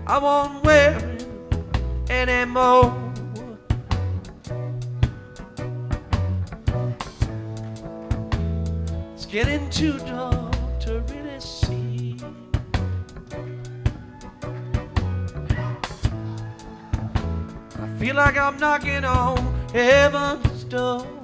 I won't wear it anymore. It's getting too dark to really see. I feel like I'm knocking on heaven's door.